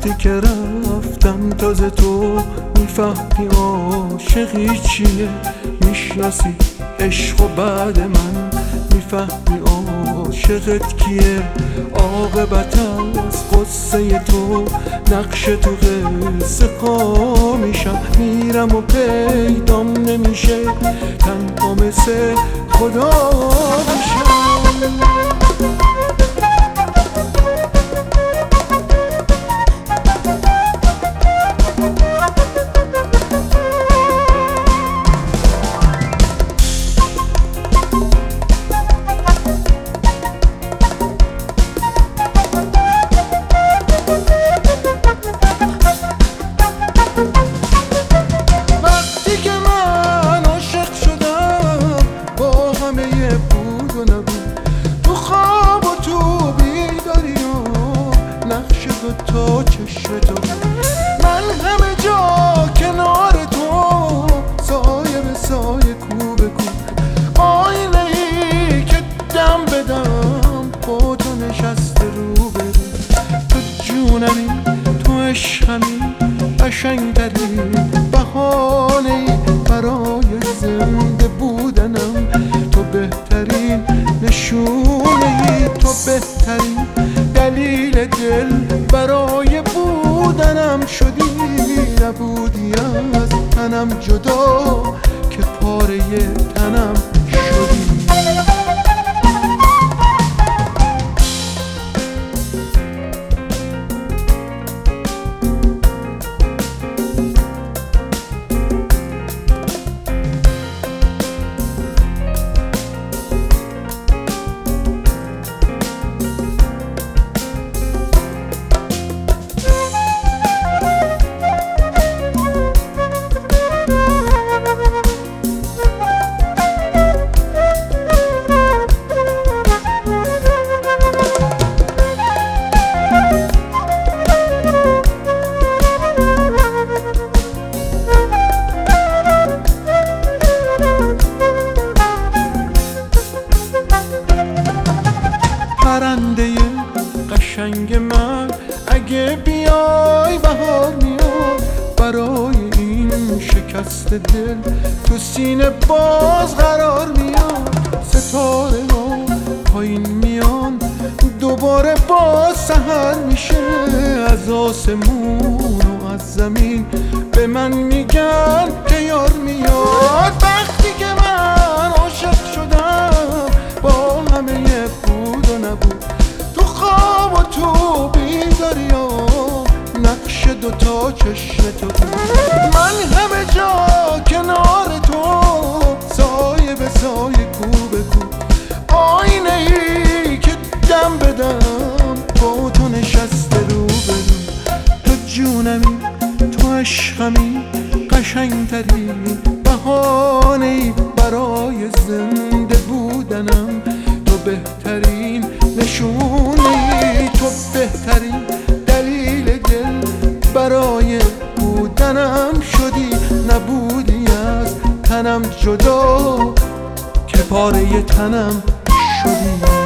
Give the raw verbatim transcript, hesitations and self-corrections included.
وقتی که رفتم تازه تو میفهمی عاشقی چیه، میشناسی عشق و بعد من میفهمی عاشقت کیه. عاقبت از قصه تو نقش تو قصه پا میشم، میرم و پیدام نمیشه، تنها مثل خدا میشم. تا چشم تو من همه جا کنار تو، سایه به سایه کو به کو، آینه ای که دم بدم با تو نشسته رو به رو. تو جونمی، تو عشقمی، قشنگترین بهانه ای برای زنده بودنم، تو بهترین نشونه ای، تو بهترین دلیل دل برای بودنم شدی. نبودی از تنم جدا که پاره تنم شدی. پرنده قشنگ من اگه بیای بهار میاد، برای این شکست دل تو سینه باز قرار میاد. ستاره ها پایین میان دوباره باز سحر میشه، از آسمون و از زمین به من میگن که یار میاد. وقتی که من عاشق شدم با همه بود و نبود، تو خواب و تو بیداری ها نقش دوتا چشم تو بود. من همه جا کنار تو، سایه به سایه کو به کو، آینه ای که دم بدم با تو نشسته رو به رو. تو جونمی، تو عشقمی، قشنگترین بهانه ای برای زنده بودنم، تو بهترین نشونه، تو بهترین دلیل دل برای بودنم شدی. نبودی از تنم جدا که پاره تنم شدی.